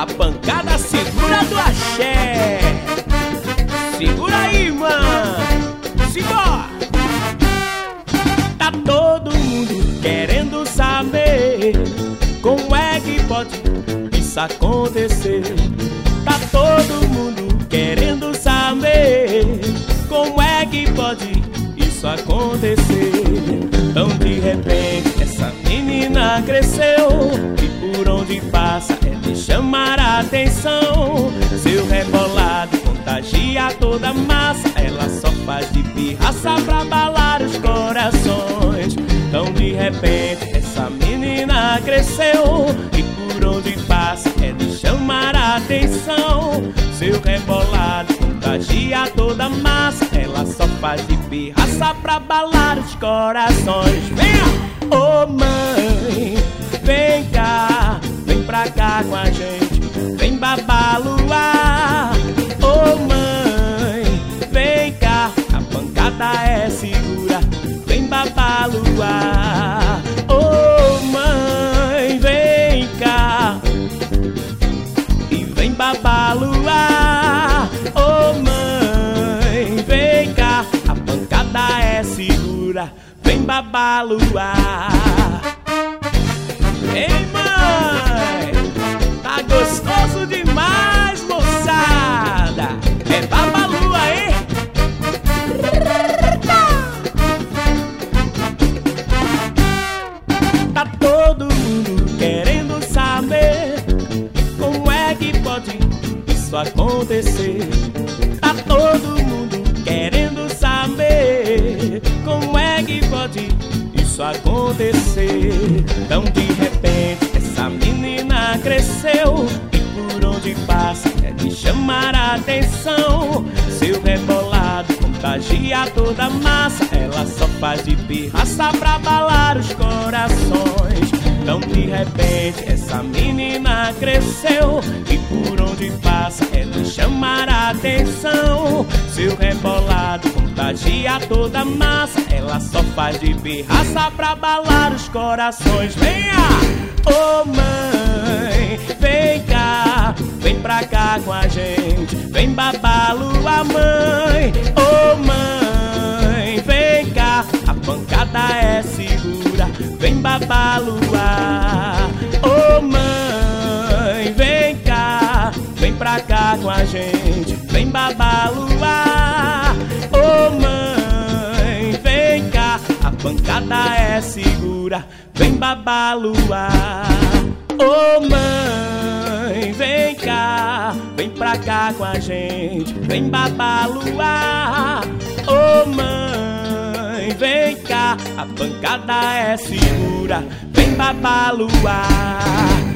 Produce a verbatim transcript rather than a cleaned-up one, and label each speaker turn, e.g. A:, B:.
A: A pancada segura do axé. Segura aí, mano. Simbora. Tá todo mundo querendo saber como é que pode isso acontecer. Tá todo mundo querendo saber como é que pode isso acontecer. Então de repente essa menina cresceu e por onde passa é de chamar a atenção. Seu rebolado contagia toda a massa, ela só faz de pirraça pra abalar os corações. Então de repente essa menina cresceu e por onde passa é de chamar a atenção. Seu rebolado contagia toda a massa, ela só faz de pirraça pra abalar os corações. Venha! Ô mãe, vem cá, vem pra cá com a gente, vem babaluar. Ô mãe, vem cá, a pancada é segura, vem babaluar. Ô mãe, vem cá e vem babaluar. Ô mãe, vem cá, a pancada é segura, vem babaluar. Ei mãe, tá gostoso demais, moçada. É babalua, hein? Tá todo mundo querendo saber como é que pode isso acontecer. Tá todo mundo querendo saber como é que pode isso acontecer. Então de repente essa menina cresceu e por onde passa é de chamar a atenção. Seu rebolado contagia toda a massa, ela só faz de pirraça pra abalar os corações. Então de repente essa menina cresceu e por onde passa é de chamar a atenção. Seu rebolado contagia toda a massa, ela só faz de pirraça pra abalar os corações. Venha! Ô mãe, vem cá, vem pra cá com a gente, vem babalua mãe. Ô mãe, vem cá, a pancada é segura, vem babaluar. Ô mãe, vem cá, vem pra cá com a gente, vem babaluar. Ô mãe, vem cá, a pancada é segura, vem babaluar. Ô mãe, vem cá, vem pra cá com a gente, vem babaluar. Ô mãe, vem cá, a pancada é segura, vem babaluar.